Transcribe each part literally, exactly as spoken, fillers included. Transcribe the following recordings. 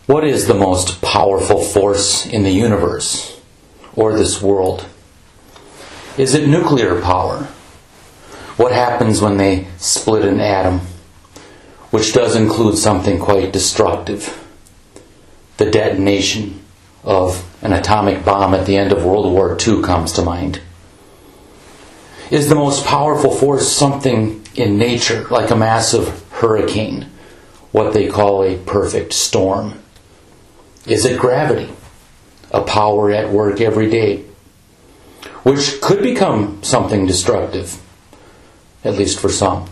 What is the most powerful force in the universe or this world? Is it nuclear power? What happens when they split an atom, which does include something quite destructive? The detonation of an atomic bomb at the end of World War Two comes to mind. Is the most powerful force something in nature, like a massive hurricane, what they call a perfect storm? Is it gravity, a power at work every day, which could become something destructive, at least for some?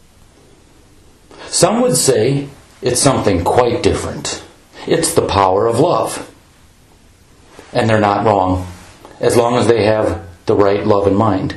Some would say it's something quite different. It's the power of love. And they're not wrong, as long as they have the right love in mind.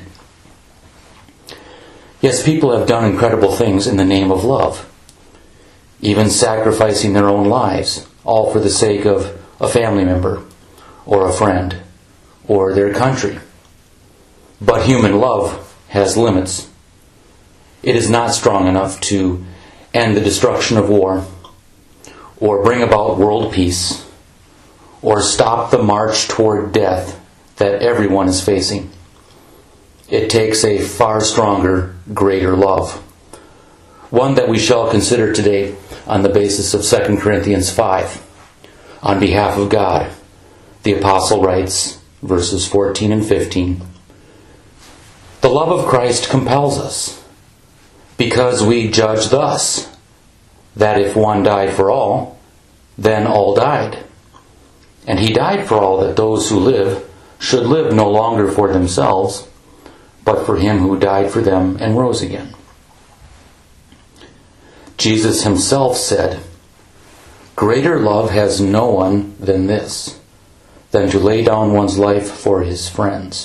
Yes, people have done incredible things in the name of love, even sacrificing their own lives, all for the sake of a family member, or a friend, or their country. But human love has limits. It is not strong enough to end the destruction of war, or bring about world peace, or stop the march toward death that everyone is facing. It takes a far stronger, greater love. One that we shall consider today on the basis of Second Corinthians five. On behalf of God, the apostle writes, verses fourteen and fifteen, "The love of Christ compels us, because we judge thus, that if one died for all, then all died. And he died for all, that those who live should live no longer for themselves, but for him who died for them and rose again." Jesus himself said, "Greater love has no one than this, than to lay down one's life for his friends."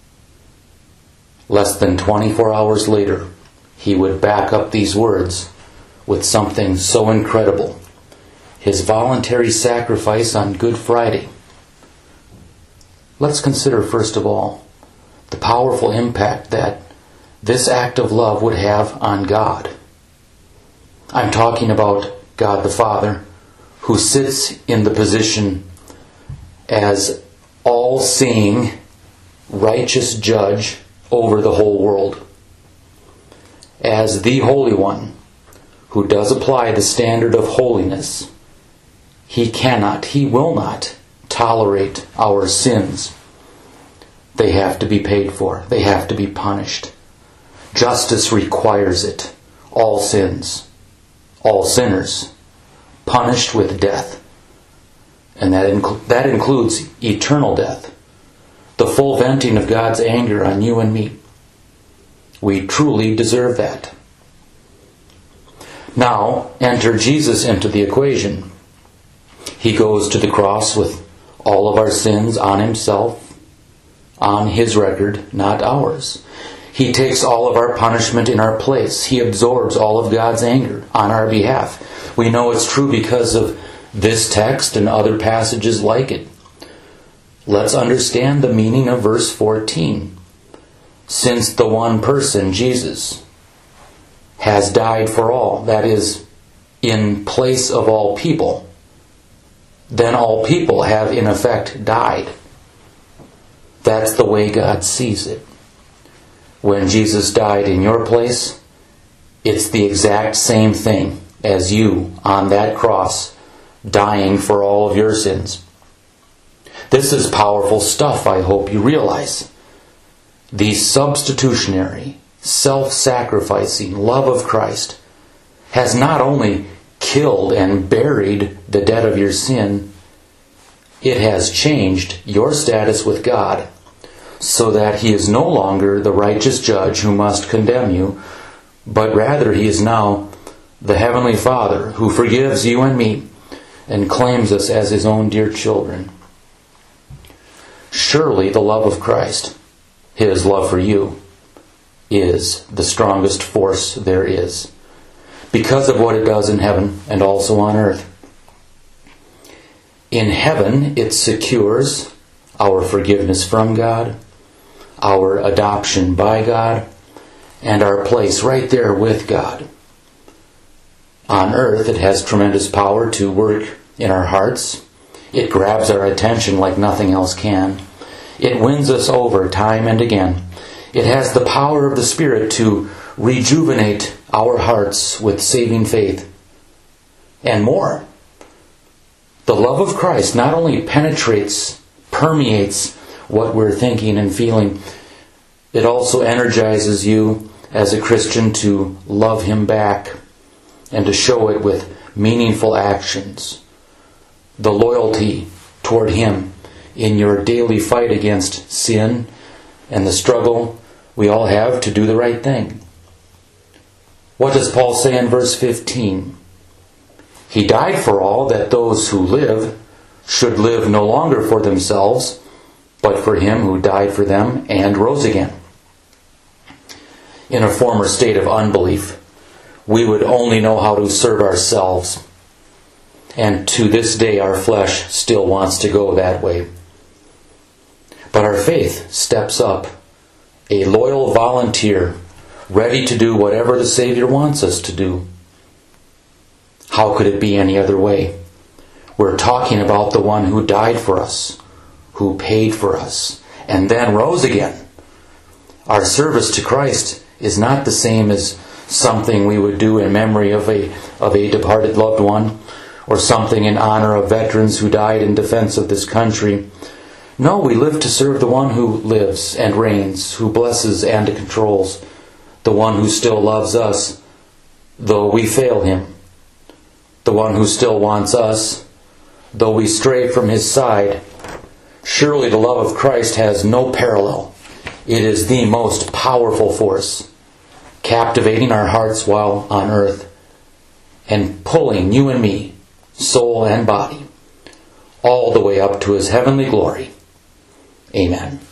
Less than twenty-four hours later, he would back up these words with something so incredible: his voluntary sacrifice on Good Friday. Let's consider, first of all, the powerful impact that this act of love would have on God. I'm talking about God the Father, who sits in the position as all-seeing, righteous judge over the whole world. As the Holy One, who does apply the standard of holiness, he cannot, he will not tolerate our sins. They have to be paid for. They have to be punished. Justice requires it. All sins, all sinners, punished with death. And that, inc- that includes eternal death. The full venting of God's anger on you and me. We truly deserve that. Now, enter Jesus into the equation. He goes to the cross with all of our sins on himself, on his record, not ours. He takes all of our punishment in our place. He absorbs all of God's anger on our behalf. We know it's true because of this text and other passages like it. Let's understand the meaning of verse fourteen. Since the one person, Jesus, has died for all, that is, in place of all people, then all people have in effect died. That's the way God sees it. When Jesus died in your place, it's the exact same thing as you on that cross, dying for all of your sins. This is powerful stuff, I hope you realize. The substitutionary, self-sacrificing love of Christ has not only killed and buried the debt of your sin, it has changed your status with God so that he is no longer the righteous judge who must condemn you, but rather he is now the Heavenly Father who forgives you and me and claims us as his own dear children. Surely the love of Christ, his love for you, is the strongest force there is, because of what it does in heaven and also on earth. In heaven, it secures our forgiveness from God, our adoption by God, and our place right there with God. On earth, it has tremendous power to work in our hearts. It grabs our attention like nothing else can. It wins us over time and again. It has the power of the Spirit to rejuvenate our hearts with saving faith. And more. The love of Christ not only penetrates, permeates what we're thinking and feeling, it also energizes you as a Christian to love Him back and to show it with meaningful actions. The loyalty toward Him in your daily fight against sin and the struggle we all have to do the right thing. What does Paul say in verse fifteen? He died for all, that those who live should live no longer for themselves, but for Him who died for them and rose again. In a former state of unbelief, we would only know how to serve ourselves. And to this day, our flesh still wants to go that way. But our faith steps up, a loyal volunteer, ready to do whatever the Savior wants us to do. How could it be any other way? We're talking about the one who died for us, who paid for us, and then rose again. Our service to Christ is not the same as something we would do in memory of a, of a departed loved one, or something in honor of veterans who died in defense of this country. No, we live to serve the one who lives and reigns, who blesses and controls, the one who still loves us, though we fail Him, the one who still wants us, though we stray from His side. Surely the love of Christ has no parallel. It is the most powerful force, captivating our hearts while on earth, and pulling you and me, soul and body, all the way up to His heavenly glory. Amen.